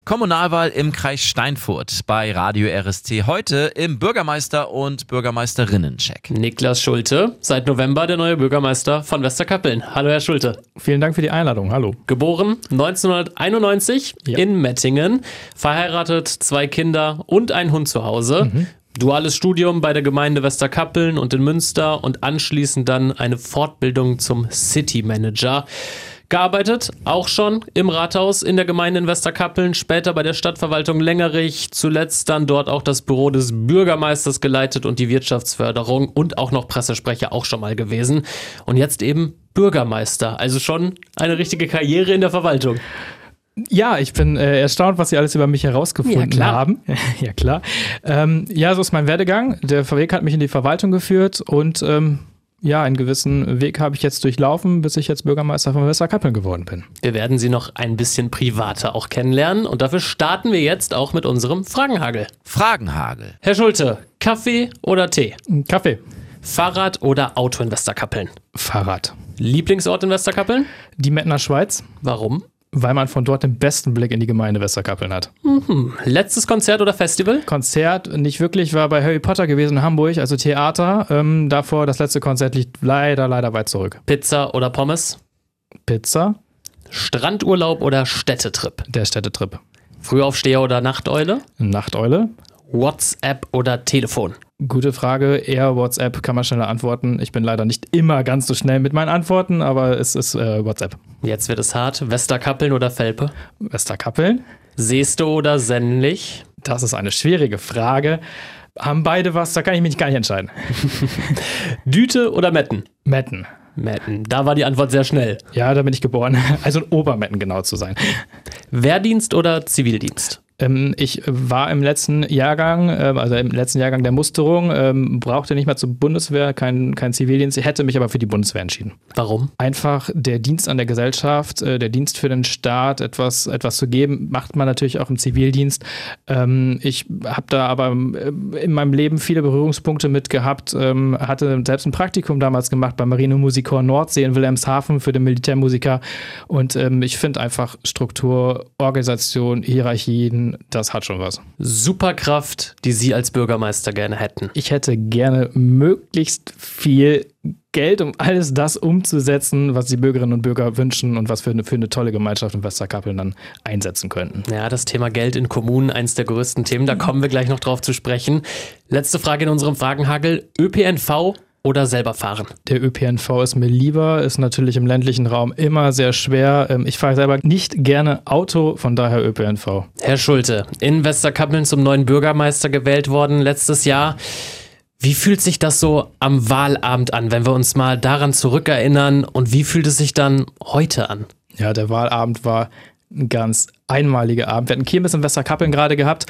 Kommunalwahl im Kreis Steinfurt bei Radio RSC. Heute im Bürgermeister- und Bürgermeisterinnen-Check. Niklas Schulte, seit November der neue Bürgermeister von Westerkappeln. Hallo Herr Schulte. Vielen Dank für die Einladung, hallo. Geboren 1991 in Mettingen, verheiratet, 2 Kinder und ein Hund zu Hause. Duales Studium bei der Gemeinde Westerkappeln und in Münster und anschließend dann eine Fortbildung zum City Manager. Gearbeitet, auch schon im Rathaus in der Gemeinde in Westerkappeln, später bei der Stadtverwaltung Lengerich, zuletzt dann dort auch das Büro des Bürgermeisters geleitet und die Wirtschaftsförderung und auch noch Pressesprecher auch schon mal gewesen. Und jetzt eben Bürgermeister, also schon eine richtige Karriere in der Verwaltung. Ja, ich bin erstaunt, was Sie alles über mich herausgefunden haben. Ja, klar. So ist mein Werdegang. Der Weg hat mich in die Verwaltung geführt und einen gewissen Weg habe ich jetzt durchlaufen, bis ich jetzt Bürgermeister von Westerkappeln geworden bin. Wir werden Sie noch ein bisschen privater auch kennenlernen und dafür starten wir jetzt auch mit unserem Fragenhagel. Fragenhagel. Herr Schulte, Kaffee oder Tee? Kaffee. Fahrrad oder Auto in Westerkappeln? Fahrrad. Lieblingsort in Westerkappeln? Die Mettner Schweiz. Warum? Weil man von dort den besten Blick in die Gemeinde Westerkappeln hat. Letztes Konzert oder Festival? Konzert nicht wirklich, war bei Harry Potter gewesen in Hamburg, also Theater. Davor, das letzte Konzert liegt leider weit zurück. Pizza oder Pommes? Pizza. Strandurlaub oder Städtetrip? Der Städtetrip. Frühaufsteher oder Nachteule? Nachteule. WhatsApp oder Telefon? Gute Frage, eher WhatsApp, kann man schneller antworten. Ich bin leider nicht immer ganz so schnell mit meinen Antworten, aber es ist WhatsApp. Jetzt wird es hart. Westerkappeln oder Velpe? Westerkappeln. Seeste oder Senlich? Das ist eine schwierige Frage. Haben beide was, da kann ich mich gar nicht entscheiden. Düte oder Metten? Metten. Metten, da war die Antwort sehr schnell. Ja, da bin ich geboren. Also in Obermetten genau zu sein. Wehrdienst oder Zivildienst? Ich war im letzten Jahrgang, der Musterung, brauchte nicht mehr zur Bundeswehr, kein Zivildienst, hätte mich aber für die Bundeswehr entschieden. Warum? Einfach der Dienst an der Gesellschaft, der Dienst für den Staat, etwas zu geben, macht man natürlich auch im Zivildienst. Ich habe da aber in meinem Leben viele Berührungspunkte mit gehabt, hatte selbst ein Praktikum damals gemacht beim Marinemusikchor Nordsee in Wilhelmshaven für den Militärmusiker und ich finde einfach Struktur, Organisation, Hierarchien, das hat schon was. Superkraft, die Sie als Bürgermeister gerne hätten? Ich hätte gerne möglichst viel Geld, um alles das umzusetzen, was die Bürgerinnen und Bürger wünschen und was für eine tolle Gemeinschaft in Westerkappeln dann einsetzen könnten. Ja, das Thema Geld in Kommunen, eins der größten Themen, da kommen wir gleich noch drauf zu sprechen. Letzte Frage in unserem Fragenhagel. ÖPNV oder selber fahren? Der ÖPNV ist mir lieber, ist natürlich im ländlichen Raum immer sehr schwer. Ich fahre selber nicht gerne Auto, von daher ÖPNV. Herr Schulte, in Westerkappeln zum neuen Bürgermeister gewählt worden letztes Jahr. Wie fühlt sich das so am Wahlabend an, wenn wir uns mal daran zurückerinnern und wie fühlt es sich dann heute an? Ja, der Wahlabend war ein ganz einmaliger Abend. Wir hatten Kirmes in Westerkappeln gerade gehabt.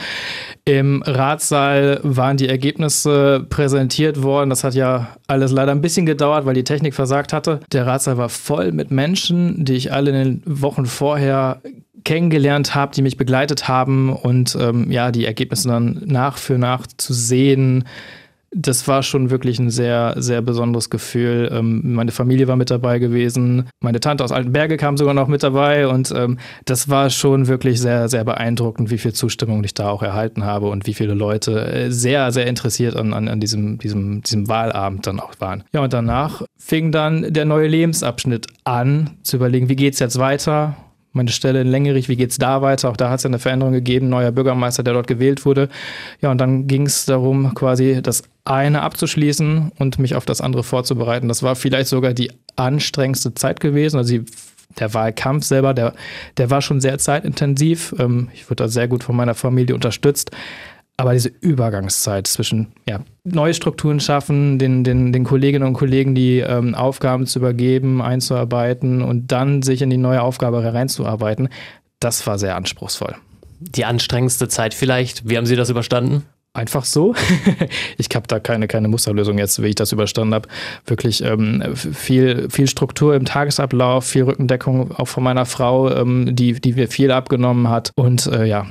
Im Ratssaal waren die Ergebnisse präsentiert worden. Das hat ja alles leider ein bisschen gedauert, weil die Technik versagt hatte. Der Ratssaal war voll mit Menschen, die ich alle in den Wochen vorher kennengelernt habe, die mich begleitet haben und die Ergebnisse dann nach für nach zu sehen. Das war schon wirklich ein sehr, sehr besonderes Gefühl. Meine Familie war mit dabei gewesen. Meine Tante aus Altenberge kam sogar noch mit dabei. Und das war schon wirklich sehr, sehr beeindruckend, wie viel Zustimmung ich da auch erhalten habe und wie viele Leute sehr, sehr interessiert an diesem Wahlabend dann auch waren. Ja, und danach fing dann der neue Lebensabschnitt an, zu überlegen, wie geht's jetzt weiter? Meine Stelle in Lengerich, wie geht's da weiter? Auch da hat es ja eine Veränderung gegeben, neuer Bürgermeister, der dort gewählt wurde. Ja, und dann ging es darum, quasi das eine abzuschließen und mich auf das andere vorzubereiten. Das war vielleicht sogar die anstrengendste Zeit gewesen. Also der Wahlkampf selber, der war schon sehr zeitintensiv. Ich wurde da sehr gut von meiner Familie unterstützt. Aber diese Übergangszeit zwischen neue Strukturen schaffen, den Kolleginnen und Kollegen die Aufgaben zu übergeben, einzuarbeiten und dann sich in die neue Aufgabe hereinzuarbeiten, das war sehr anspruchsvoll. Die anstrengendste Zeit vielleicht. Wie haben Sie das überstanden? Einfach so. Ich habe da keine Musterlösung jetzt, wie ich das überstanden habe. Wirklich viel Struktur im Tagesablauf, viel Rückendeckung auch von meiner Frau, die mir viel abgenommen hat. Und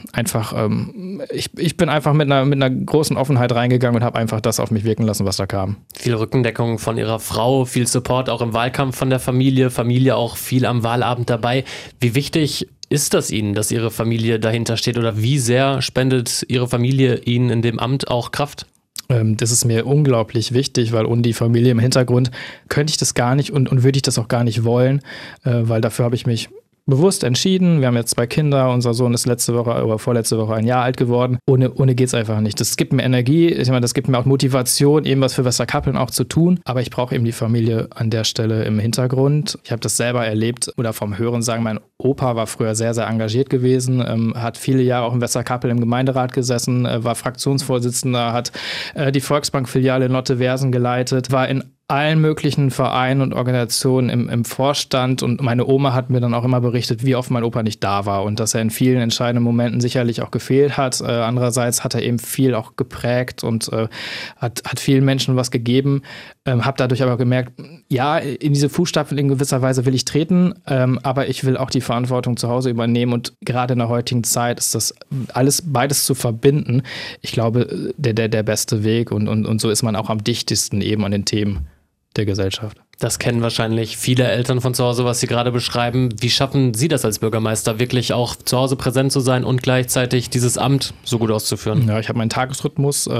ich bin einfach mit einer großen Offenheit reingegangen und habe einfach das auf mich wirken lassen, was da kam. Viel Rückendeckung von Ihrer Frau, viel Support auch im Wahlkampf von der Familie auch viel am Wahlabend dabei. Wie wichtig ist das Ihnen, dass Ihre Familie dahinter steht oder wie sehr spendet Ihre Familie Ihnen in dem Amt auch Kraft? Das ist mir unglaublich wichtig, weil ohne die Familie im Hintergrund könnte ich das gar nicht und würde ich das auch gar nicht wollen, weil dafür habe ich mich bewusst entschieden. Wir haben jetzt 2 Kinder. Unser Sohn ist letzte Woche oder vorletzte Woche 1 Jahr alt geworden. Ohne geht es einfach nicht. Das gibt mir Energie. Ich meine, das gibt mir auch Motivation, eben was für Westerkappeln auch zu tun. Aber ich brauche eben die Familie an der Stelle im Hintergrund. Ich habe das selber erlebt oder vom Hören sagen. Mein Opa war früher sehr, sehr engagiert gewesen, hat viele Jahre auch in Westerkappel im Gemeinderat gesessen, war Fraktionsvorsitzender, hat die Volksbank-Filiale in Lotte-Versen geleitet, war in allen möglichen Vereinen und Organisationen im Vorstand und meine Oma hat mir dann auch immer berichtet, wie oft mein Opa nicht da war und dass er in vielen entscheidenden Momenten sicherlich auch gefehlt hat. Andererseits hat er eben viel auch geprägt und hat vielen Menschen was gegeben. Habe dadurch aber gemerkt, ja, in diese Fußstapfen in gewisser Weise will ich treten, aber ich will auch die Verantwortung zu Hause übernehmen und gerade in der heutigen Zeit ist das beides zu verbinden. Ich glaube, der beste Weg und so ist man auch am dichtesten eben an den Themen der Gesellschaft. Das kennen wahrscheinlich viele Eltern von zu Hause, was Sie gerade beschreiben. Wie schaffen Sie das als Bürgermeister, wirklich auch zu Hause präsent zu sein und gleichzeitig dieses Amt so gut auszuführen? Ja, ich habe meinen Tagesrhythmus.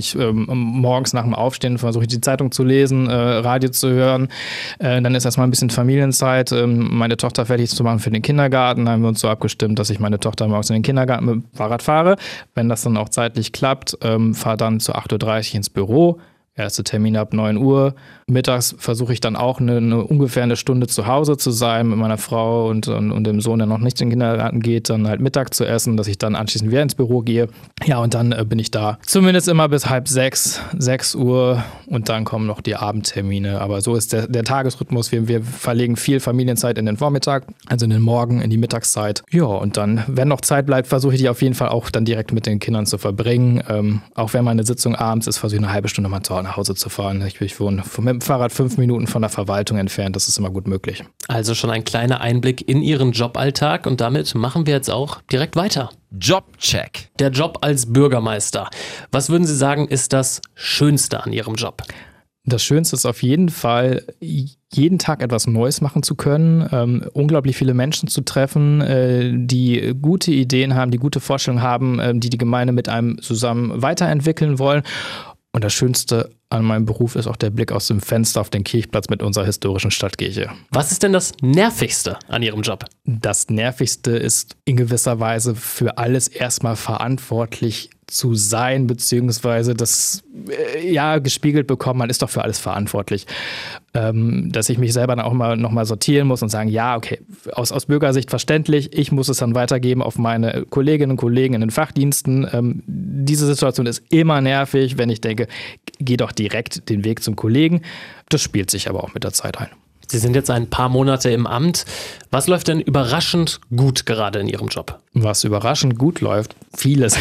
Morgens nach dem Aufstehen versuche ich die Zeitung zu lesen, Radio zu hören. Dann ist erstmal ein bisschen Familienzeit, meine Tochter fertig zu machen für den Kindergarten. Da haben wir uns so abgestimmt, dass ich meine Tochter morgens in den Kindergarten mit dem Fahrrad fahre. Wenn das dann auch zeitlich klappt, fahre dann zu 8:30 Uhr ins Büro. Erste Termine ab 9 Uhr. Mittags versuche ich dann auch ungefähr eine Stunde zu Hause zu sein mit meiner Frau und dem Sohn, der noch nicht in den Kindergarten geht, dann halt Mittag zu essen, dass ich dann anschließend wieder ins Büro gehe. Ja, und dann bin ich da zumindest immer bis 5:30, 6 Uhr und dann kommen noch die Abendtermine. Aber so ist der Tagesrhythmus. Wir verlegen viel Familienzeit in den Vormittag, also in den Morgen, in die Mittagszeit. Ja, und dann, wenn noch Zeit bleibt, versuche ich die auf jeden Fall auch dann direkt mit den Kindern zu verbringen. Auch wenn meine Sitzung abends ist, versuche ich eine halbe Stunde mal nach Hause zu fahren. Ich wohne mit dem Fahrrad 5 Minuten von der Verwaltung entfernt. Das ist immer gut möglich. Also schon ein kleiner Einblick in Ihren Joballtag und damit machen wir jetzt auch direkt weiter. Jobcheck. Der Job als Bürgermeister. Was würden Sie sagen, ist das Schönste an Ihrem Job? Das Schönste ist auf jeden Fall, jeden Tag etwas Neues machen zu können, unglaublich viele Menschen zu treffen, die gute Ideen haben, die gute Vorstellungen haben, die Gemeinde mit einem zusammen weiterentwickeln wollen. Und das Schönste an meinem Beruf ist auch der Blick aus dem Fenster auf den Kirchplatz mit unserer historischen Stadtkirche. Was ist denn das Nervigste an Ihrem Job? Das Nervigste ist in gewisser Weise für alles erstmal verantwortlich zu sein, beziehungsweise das gespiegelt bekommen, man ist doch für alles verantwortlich. Dass ich mich selber dann auch nochmal sortieren muss und sagen, ja, okay, aus Bürgersicht verständlich, ich muss es dann weitergeben auf meine Kolleginnen und Kollegen in den Fachdiensten. Diese Situation ist immer nervig, wenn ich denke, geh doch direkt den Weg zum Kollegen. Das spielt sich aber auch mit der Zeit ein. Sie sind jetzt ein paar Monate im Amt. Was läuft denn überraschend gut gerade in Ihrem Job? Was überraschend gut läuft? Vieles.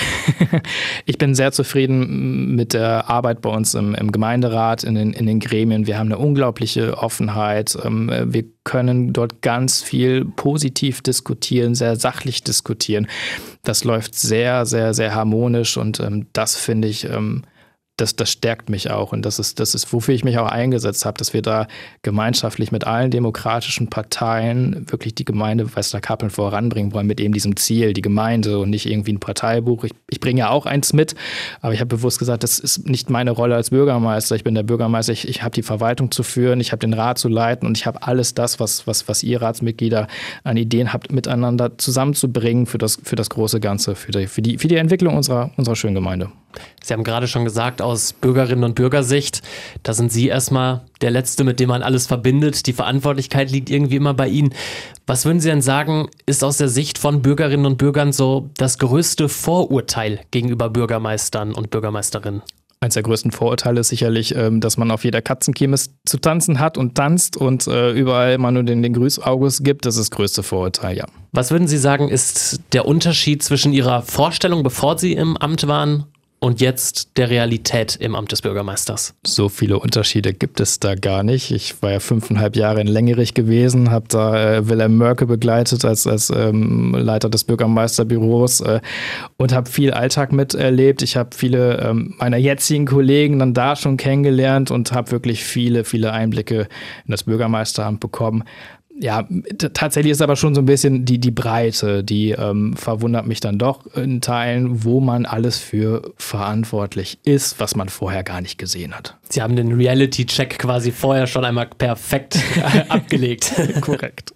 Ich bin sehr zufrieden mit der Arbeit bei uns im Gemeinderat, in den Gremien. Wir haben eine unglaubliche Offenheit. Wir können dort ganz viel positiv diskutieren, sehr sachlich diskutieren. Das läuft sehr, sehr, sehr harmonisch und das finde ich... Das stärkt mich auch und das ist, wofür ich mich auch eingesetzt habe, dass wir da gemeinschaftlich mit allen demokratischen Parteien wirklich die Gemeinde Westerkappeln voranbringen wollen mit eben diesem Ziel, die Gemeinde und nicht irgendwie ein Parteibuch. Ich bringe ja auch eins mit, aber ich habe bewusst gesagt, das ist nicht meine Rolle als Bürgermeister. Ich bin der Bürgermeister, ich habe die Verwaltung zu führen, ich habe den Rat zu leiten und ich habe alles das, was ihr Ratsmitglieder an Ideen habt, miteinander zusammenzubringen für das große Ganze, für die Entwicklung unserer schönen Gemeinde. Sie haben gerade schon gesagt, aus Bürgerinnen- und Bürgersicht, da sind Sie erstmal der Letzte, mit dem man alles verbindet. Die Verantwortlichkeit liegt irgendwie immer bei Ihnen. Was würden Sie denn sagen, ist aus der Sicht von Bürgerinnen und Bürgern so das größte Vorurteil gegenüber Bürgermeistern und Bürgermeisterinnen? Eines der größten Vorurteile ist sicherlich, dass man auf jeder Katzenkirmes zu tanzen hat und tanzt und überall immer nur den Grüßaugus gibt. Das ist das größte Vorurteil, ja. Was würden Sie sagen, ist der Unterschied zwischen Ihrer Vorstellung, bevor Sie im Amt waren, und jetzt der Realität im Amt des Bürgermeisters? So viele Unterschiede gibt es da gar nicht. Ich war ja 5,5 Jahre in Längerich gewesen, habe da Wilhelm Mörke begleitet als Leiter des Bürgermeisterbüros und habe viel Alltag miterlebt. Ich habe viele meiner jetzigen Kollegen dann da schon kennengelernt und habe wirklich viele, viele Einblicke in das Bürgermeisteramt bekommen. Ja, tatsächlich ist aber schon so ein bisschen die Breite, die verwundert mich dann doch in Teilen, wo man alles für verantwortlich ist, was man vorher gar nicht gesehen hat. Sie haben den Reality-Check quasi vorher schon einmal perfekt abgelegt. Korrekt.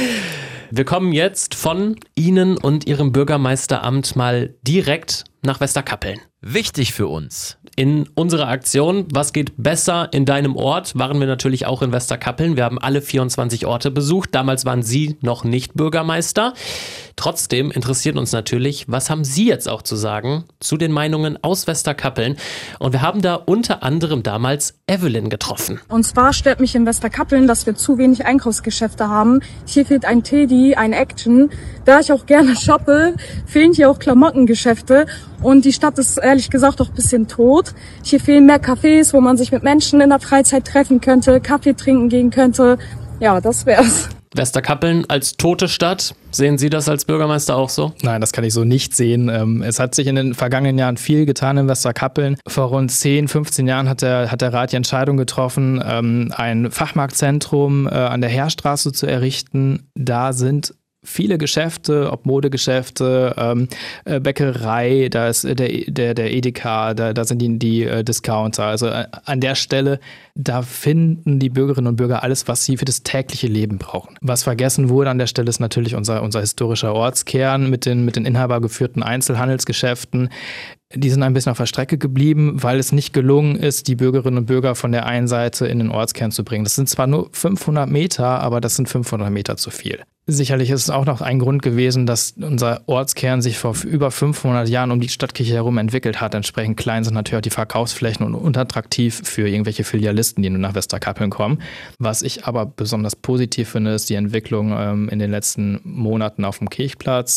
Wir kommen jetzt von Ihnen und Ihrem Bürgermeisteramt mal direkt nach Westerkappeln. Wichtig für uns. In unserer Aktion Was geht besser in deinem Ort waren wir natürlich auch in Westerkappeln. Wir haben alle 24 Orte besucht. Damals waren Sie noch nicht Bürgermeister. Trotzdem interessiert uns natürlich, was haben Sie jetzt auch zu sagen zu den Meinungen aus Westerkappeln? Und wir haben da unter anderem damals Evelyn getroffen. Und zwar stört mich in Westerkappeln, dass wir zu wenig Einkaufsgeschäfte haben. Hier fehlt ein Teddy, ein Action. Da ich auch gerne shoppe, fehlen hier auch Klamottengeschäfte. Und die Stadt ist ehrlich gesagt auch ein bisschen tot. Hier fehlen mehr Cafés, wo man sich mit Menschen in der Freizeit treffen könnte, Kaffee trinken gehen könnte. Ja, das wär's. Westerkappeln als tote Stadt, sehen Sie das als Bürgermeister auch so? Nein, das kann ich so nicht sehen. Es hat sich in den vergangenen Jahren viel getan in Westerkappeln. Vor rund 10, 15 Jahren hat der Rat die Entscheidung getroffen, ein Fachmarktzentrum an der Heerstraße zu errichten. Da sind viele Geschäfte, ob Modegeschäfte, Bäckerei, da ist der Edeka, da sind die Discounter. Also an der Stelle, da finden die Bürgerinnen und Bürger alles, was sie für das tägliche Leben brauchen. Was vergessen wurde an der Stelle ist natürlich unser historischer Ortskern mit den inhabergeführten Einzelhandelsgeschäften. Die sind ein bisschen auf der Strecke geblieben, weil es nicht gelungen ist, die Bürgerinnen und Bürger von der einen Seite in den Ortskern zu bringen. Das sind zwar nur 500 Meter, aber das sind 500 Meter zu viel. Sicherlich ist es auch noch ein Grund gewesen, dass unser Ortskern sich vor über 500 Jahren um die Stadtkirche herum entwickelt hat. Entsprechend klein sind natürlich auch die Verkaufsflächen und unattraktiv für irgendwelche Filialisten, die nun nach Westerkappeln kommen. Was ich aber besonders positiv finde, ist die Entwicklung in den letzten Monaten auf dem Kirchplatz.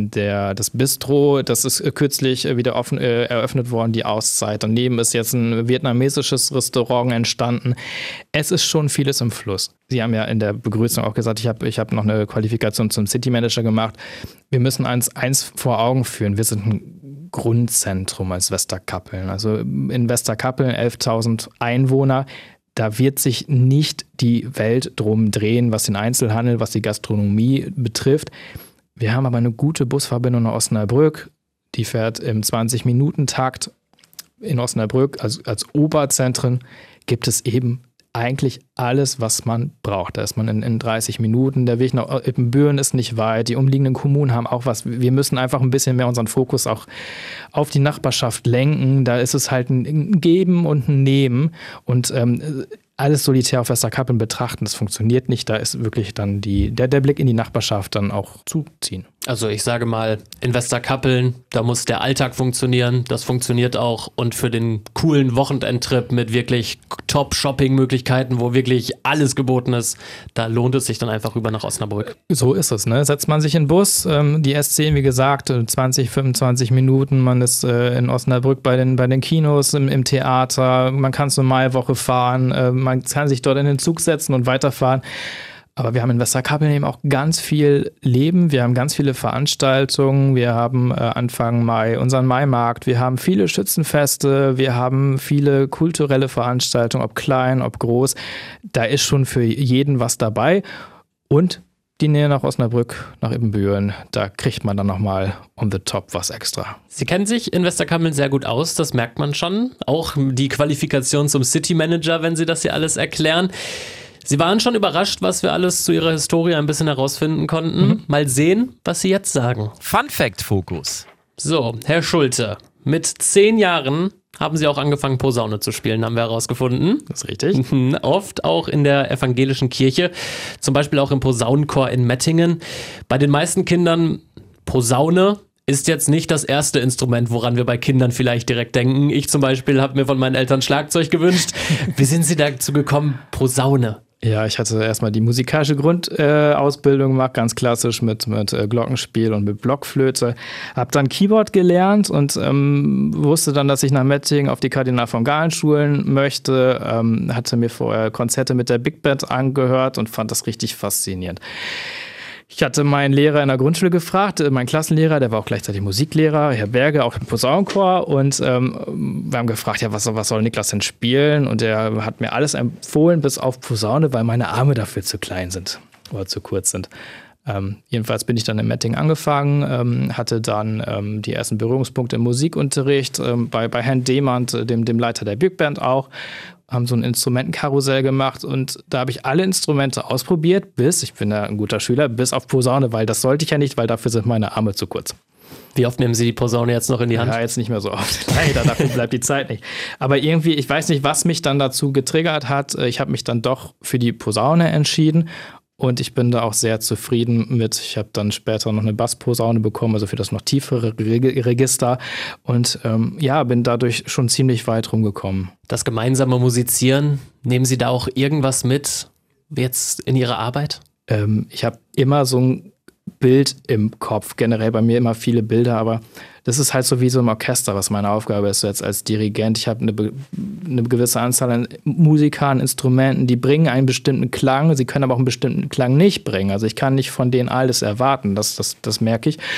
Das Bistro, das ist kürzlich wieder eröffnet worden, die Auszeit. Daneben ist jetzt ein vietnamesisches Restaurant entstanden. Es ist schon vieles im Fluss. Sie haben ja in der Begrüßung auch gesagt, ich hab noch eine Qualifikation zum City Manager gemacht. Wir müssen eins vor Augen führen. Wir sind ein Grundzentrum als Westerkappeln. Also in Westerkappeln 11.000 Einwohner. Da wird sich nicht die Welt drum drehen, was den Einzelhandel, was die Gastronomie betrifft. Wir haben aber eine gute Busverbindung nach Osnabrück. Die fährt im 20-Minuten-Takt. In Osnabrück als Oberzentren gibt es eben eigentlich alles, was man braucht. Da ist man in 30 Minuten. Der Weg nach Ippenbüren ist nicht weit. Die umliegenden Kommunen haben auch was. Wir müssen einfach ein bisschen mehr unseren Fokus auch auf die Nachbarschaft lenken. Da ist es halt ein Geben und ein Nehmen. Und alles solitär auf Westerkappeln betrachten, das funktioniert nicht. Da ist wirklich dann der Blick in die Nachbarschaft dann auch zuziehen. Also ich sage mal, in Westerkappeln, da muss der Alltag funktionieren. Das funktioniert auch. Und für den coolen Wochenendtrip mit wirklich Top-Shopping-Möglichkeiten, wo wirklich alles geboten ist, da lohnt es sich dann einfach rüber nach Osnabrück. So ist es, ne? Setzt man sich in den Bus, die S10, wie gesagt, 20, 25 Minuten, man ist in Osnabrück bei den Kinos, im Theater, man kann zur Maiwoche fahren, man kann sich dort in den Zug setzen und weiterfahren. Aber wir haben in Westerkappeln eben auch ganz viel Leben, wir haben ganz viele Veranstaltungen, wir haben Anfang Mai unseren Maimarkt, wir haben viele Schützenfeste, wir haben viele kulturelle Veranstaltungen, ob klein, ob groß. Da ist schon für jeden was dabei. Und die Nähe nach Osnabrück, nach Ippenbüren, da kriegt man dann nochmal on the top was extra. Sie kennen sich in Westerkappeln sehr gut aus, das merkt man schon. Auch die Qualifikation zum City Manager, wenn Sie das hier alles erklären. Sie waren schon überrascht, was wir alles zu Ihrer Historie ein bisschen herausfinden konnten. Mal sehen, was Sie jetzt sagen. Fun Fact Fokus. So, Herr Schulte, mit 10 Jahren haben Sie auch angefangen, Posaune zu spielen, haben wir herausgefunden. Das ist richtig. Oft auch in der evangelischen Kirche, zum Beispiel auch im Posaunenchor in Mettingen. Bei den meisten Kindern Posaune ist jetzt nicht das erste Instrument, woran wir bei Kindern vielleicht direkt denken. Ich zum Beispiel habe mir von meinen Eltern Schlagzeug gewünscht. Wie sind Sie dazu gekommen, Posaune? Ja, ich hatte erstmal die musikalische Grundausbildung gemacht, ganz klassisch mit Glockenspiel und mit Blockflöte. Hab dann Keyboard gelernt und wusste dann, dass ich nach Mettingen auf die Kardinal von Galen Schulen möchte. Hatte mir vorher Konzerte mit der Big Band angehört und fand das richtig faszinierend. Ich hatte meinen Lehrer in der Grundschule gefragt, meinen Klassenlehrer, der war auch gleichzeitig Musiklehrer, Herr Berge, auch im Posaunenchor. Und wir haben gefragt, ja, was soll Niklas denn spielen? Und er hat mir alles empfohlen, bis auf Posaune, weil meine Arme dafür zu klein sind. oder zu kurz sind. Jedenfalls bin ich dann in Mettingen angefangen, hatte dann die ersten Berührungspunkte im Musikunterricht bei Herrn Demand, dem Leiter der Big Band auch, haben so ein Instrumentenkarussell gemacht und da habe ich alle Instrumente ausprobiert, ich bin ja ein guter Schüler, bis auf Posaune, weil das sollte ich ja nicht, weil dafür sind meine Arme zu kurz. Wie oft nehmen Sie die Posaune jetzt noch in die Hand? Ja, jetzt nicht mehr so oft. Leider, dafür bleibt die Zeit nicht. Aber irgendwie, ich weiß nicht, was mich dann dazu getriggert hat. Ich habe mich dann doch für die Posaune entschieden. Und ich bin da auch sehr zufrieden mit. Ich habe dann später noch eine Bassposaune bekommen, also für das noch tiefere Register. Und bin dadurch schon ziemlich weit rumgekommen. Das gemeinsame Musizieren, nehmen Sie da auch irgendwas mit jetzt in Ihrer Arbeit? Ich habe immer so ein Bild im Kopf, generell bei mir immer viele Bilder, aber das ist halt so wie so im Orchester, was meine Aufgabe ist jetzt als Dirigent. Ich habe eine gewisse Anzahl an Musikern, Instrumenten, die bringen einen bestimmten Klang, sie können aber auch einen bestimmten Klang nicht bringen. Also ich kann nicht von denen alles erwarten, das merke ich.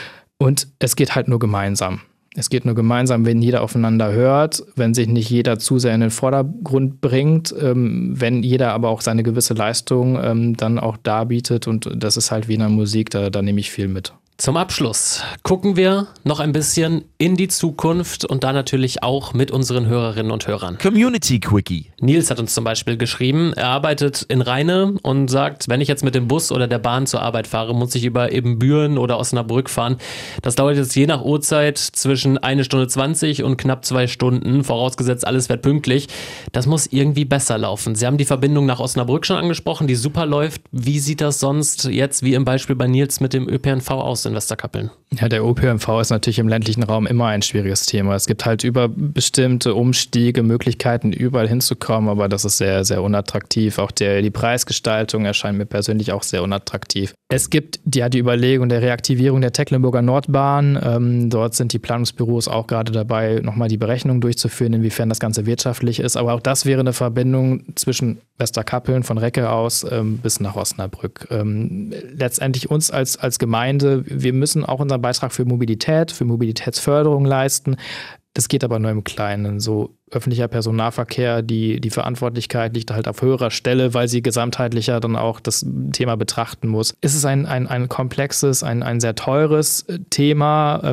Und es geht halt nur gemeinsam. Es geht nur gemeinsam, wenn jeder aufeinander hört, wenn sich nicht jeder zu sehr in den Vordergrund bringt, wenn jeder aber auch seine gewisse Leistung dann auch darbietet. Und das ist halt wie in der Musik, da nehme ich viel mit. Zum Abschluss gucken wir noch ein bisschen in die Zukunft und da natürlich auch mit unseren Hörerinnen und Hörern. Community Quickie. Nils hat uns zum Beispiel geschrieben, er arbeitet in Rheine und sagt, wenn ich jetzt mit dem Bus oder der Bahn zur Arbeit fahre, muss ich über Ebenbüren oder Osnabrück fahren. Das dauert jetzt je nach Uhrzeit zwischen 1 Stunde 20 und knapp 2 Stunden, vorausgesetzt alles wird pünktlich. Das muss irgendwie besser laufen. Sie haben die Verbindung nach Osnabrück schon angesprochen, die super läuft. Wie sieht das sonst jetzt, wie im Beispiel bei Nils, mit dem ÖPNV aus in Westerkappeln? Ja, der ÖPNV ist natürlich im ländlichen Raum immer ein schwieriges Thema. Es gibt halt über bestimmte Umstiege, Möglichkeiten, überall hinzukommen, aber das ist sehr, sehr unattraktiv. Auch die Preisgestaltung erscheint mir persönlich auch sehr unattraktiv. Es gibt die Überlegung der Reaktivierung der Tecklenburger Nordbahn. Dort sind die Planungsbüros auch gerade dabei, nochmal die Berechnung durchzuführen, inwiefern das Ganze wirtschaftlich ist. Aber auch das wäre eine Verbindung zwischen Westerkappeln von Recke aus bis nach Osnabrück. Letztendlich uns als Gemeinde, wir müssen auch unseren Beitrag für Mobilität, für Mobilitätsförderung leisten. Das geht aber nur im Kleinen. So öffentlicher Personennahverkehr, die Verantwortlichkeit liegt halt auf höherer Stelle, weil sie gesamtheitlicher dann auch das Thema betrachten muss. Es ist ein komplexes, ein sehr teures Thema.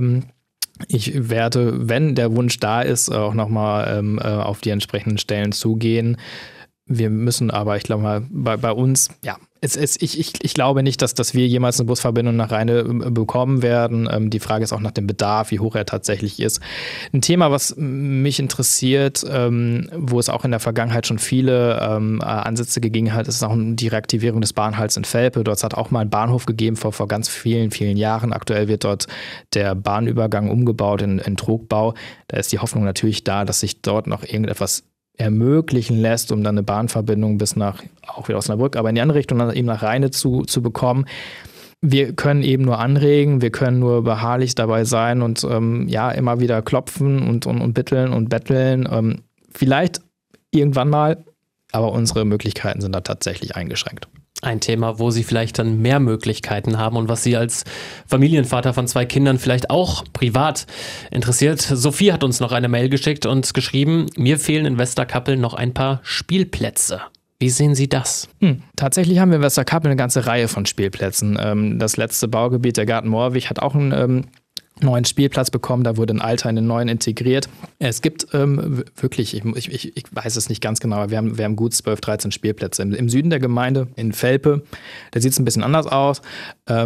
Ich werde, wenn der Wunsch da ist, auch nochmal auf die entsprechenden Stellen zugehen. Wir müssen aber, ich glaube mal, bei uns, ja, ich glaube nicht, dass wir jemals eine Busverbindung nach Rheine bekommen werden. Die Frage ist auch nach dem Bedarf, wie hoch er tatsächlich ist. Ein Thema, was mich interessiert, wo es auch in der Vergangenheit schon viele Ansätze gegeben hat, ist auch die Reaktivierung des Bahnhalts in Velpe. Dort hat auch mal einen Bahnhof gegeben vor ganz vielen, vielen Jahren. Aktuell wird dort der Bahnübergang umgebaut in Trugbau. Da ist die Hoffnung natürlich da, dass sich dort noch irgendetwas ermöglichen lässt, um dann eine Bahnverbindung bis nach, auch wieder Osnabrück, aber in die andere Richtung, dann eben nach Rheine zu bekommen. Wir können eben nur anregen, wir können nur beharrlich dabei sein und immer wieder klopfen und bitteln und betteln. Vielleicht irgendwann mal, aber unsere Möglichkeiten sind da tatsächlich eingeschränkt. Ein Thema, wo Sie vielleicht dann mehr Möglichkeiten haben und was Sie als Familienvater von 2 Kindern vielleicht auch privat interessiert. Sophie hat uns noch eine Mail geschickt und geschrieben, mir fehlen in Westerkappeln noch ein paar Spielplätze. Wie sehen Sie das? Tatsächlich haben wir in Westerkappeln eine ganze Reihe von Spielplätzen. Das letzte Baugebiet, der Garten Moorwig, hat auch einen neuen Spielplatz bekommen, da wurde ein Alter in den neuen integriert. Es gibt wirklich, ich weiß es nicht ganz genau, aber wir haben gut 12, 13 Spielplätze. Im Süden der Gemeinde, in Velpe, da sieht es ein bisschen anders aus. Da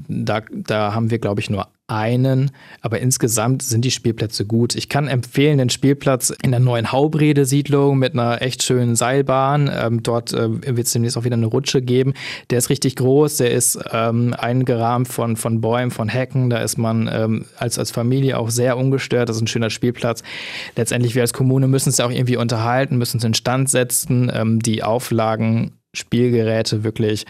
haben wir, glaube ich, nur einen, aber insgesamt sind die Spielplätze gut. Ich kann empfehlen, den Spielplatz in der neuen Haubrede-Siedlung mit einer echt schönen Seilbahn. Dort wird es demnächst auch wieder eine Rutsche geben. Der ist richtig groß, der ist eingerahmt von Bäumen, von Hecken. Da ist man als Familie auch sehr ungestört. Das ist ein schöner Spielplatz. Letztendlich, wir als Kommune müssen es ja auch irgendwie unterhalten, müssen es instand setzen, die Auflagen, Spielgeräte wirklich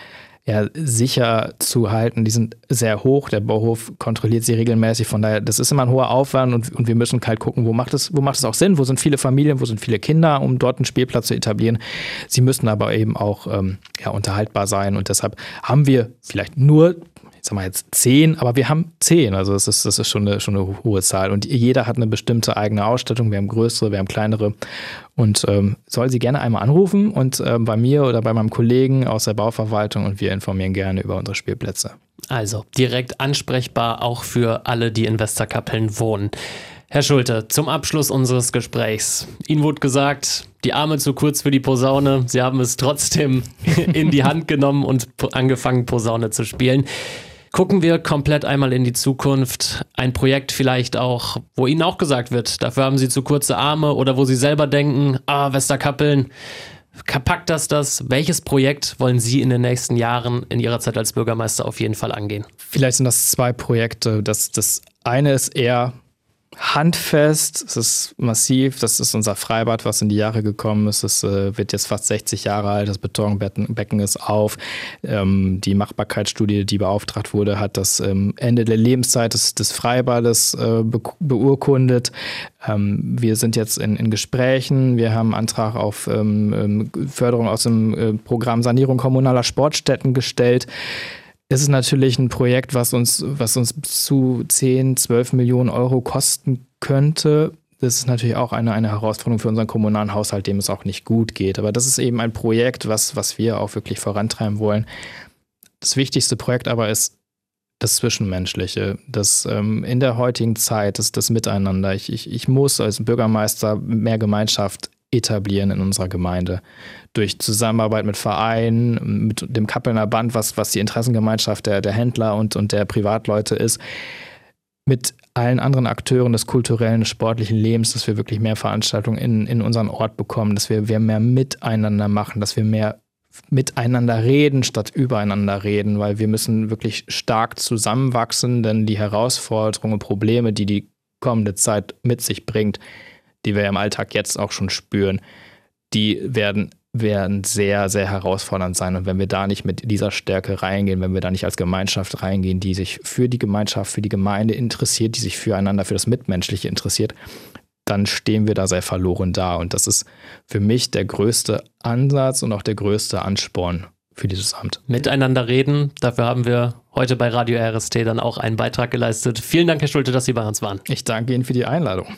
sicher zu halten. Die sind sehr hoch. Der Bauhof kontrolliert sie regelmäßig. Von daher, das ist immer ein hoher Aufwand und wir müssen halt gucken, wo macht es auch Sinn? Wo sind viele Familien? Wo sind viele Kinder, um dort einen Spielplatz zu etablieren? Sie müssen aber eben auch unterhaltbar sein und deshalb haben wir vielleicht nur sag mal jetzt 10, aber wir haben 10, also das ist schon eine hohe Zahl und jeder hat eine bestimmte eigene Ausstattung, wir haben größere, wir haben kleinere und soll sie gerne einmal anrufen und bei mir oder bei meinem Kollegen aus der Bauverwaltung und wir informieren gerne über unsere Spielplätze. Also direkt ansprechbar auch für alle, die in Westerkappeln wohnen. Herr Schulte, zum Abschluss unseres Gesprächs. Ihnen wurde gesagt, die Arme zu kurz für die Posaune. Sie haben es trotzdem in die Hand genommen und angefangen, Posaune zu spielen. Gucken wir komplett einmal in die Zukunft. Ein Projekt vielleicht auch, wo Ihnen auch gesagt wird, dafür haben Sie zu kurze Arme oder wo Sie selber denken, Westerkappeln, packt das? Welches Projekt wollen Sie in den nächsten Jahren in Ihrer Zeit als Bürgermeister auf jeden Fall angehen? Vielleicht sind das 2 Projekte. Das eine ist eher handfest, es ist massiv, das ist unser Freibad, was in die Jahre gekommen ist. Es wird jetzt fast 60 Jahre alt, das Betonbecken ist auf. Die Machbarkeitsstudie, die beauftragt wurde, hat das Ende der Lebenszeit des Freibades beurkundet. Wir sind jetzt in Gesprächen, wir haben einen Antrag auf Förderung aus dem Programm Sanierung kommunaler Sportstätten gestellt. Es ist natürlich ein Projekt, was uns bis zu 10, 12 Millionen Euro kosten könnte. Das ist natürlich auch eine Herausforderung für unseren kommunalen Haushalt, dem es auch nicht gut geht. Aber das ist eben ein Projekt, was wir auch wirklich vorantreiben wollen. Das wichtigste Projekt aber ist das Zwischenmenschliche, das in der heutigen Zeit, das Miteinander. Ich muss als Bürgermeister mehr Gemeinschaft etablieren in unserer Gemeinde. Durch Zusammenarbeit mit Vereinen, mit dem Kappelner Band, was die Interessengemeinschaft der Händler und der Privatleute ist, mit allen anderen Akteuren des kulturellen, des sportlichen Lebens, dass wir wirklich mehr Veranstaltungen in unseren Ort bekommen, dass wir mehr miteinander machen, dass wir mehr miteinander reden, statt übereinander reden, weil wir müssen wirklich stark zusammenwachsen, denn die Herausforderungen und Probleme, die kommende Zeit mit sich bringt, die wir im Alltag jetzt auch schon spüren, die werden sehr, sehr herausfordernd sein. Und wenn wir da nicht mit dieser Stärke reingehen, wenn wir da nicht als Gemeinschaft reingehen, die sich für die Gemeinschaft, für die Gemeinde interessiert, die sich füreinander, für das Mitmenschliche interessiert, dann stehen wir da sehr verloren da. Und das ist für mich der größte Ansatz und auch der größte Ansporn für dieses Amt. Miteinander reden, dafür haben wir heute bei Radio RST dann auch einen Beitrag geleistet. Vielen Dank, Herr Schulte, dass Sie bei uns waren. Ich danke Ihnen für die Einladung.